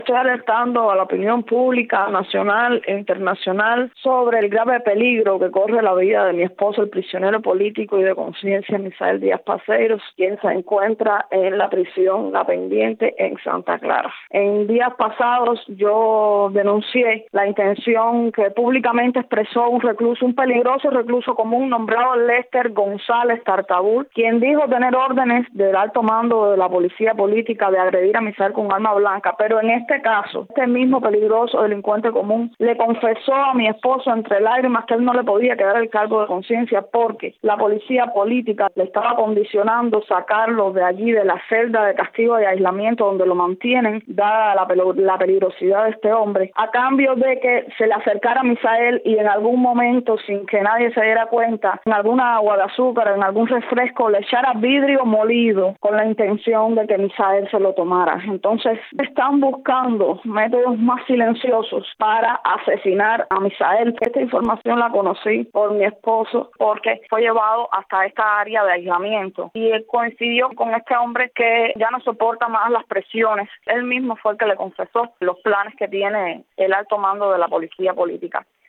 Estoy alertando a la opinión pública nacional e internacional sobre el grave peligro que corre la vida de mi esposo, el prisionero político y de conciencia Misael Díaz Parceiro, quien se encuentra en la prisión La Pendiente en Santa Clara. En días pasados yo denuncié la intención que públicamente expresó un peligroso recluso común nombrado Lester González Tartabur, quien dijo tener órdenes del alto mando de la policía política de agredir a Misael con arma blanca, pero en este caso, este mismo peligroso delincuente común le confesó a mi esposo entre lágrimas que él no le podía quedar el cargo de conciencia porque la policía política le estaba condicionando sacarlo de allí, de la celda de castigo y aislamiento donde lo mantienen, dada la peligrosidad de este hombre, a cambio de que se le acercara a Misael y en algún momento, sin que nadie se diera cuenta, en alguna agua de azúcar, en algún refresco, le echara vidrio molido con la intención de que Misael se lo tomara. Entonces, están buscando métodos más silenciosos para asesinar a Misael. Esta información la conocí por mi esposo porque fue llevado hasta esta área de aislamiento y él coincidió con este hombre que ya no soporta más las presiones. Él mismo fue el que le confesó los planes que tiene el alto mando de la policía política.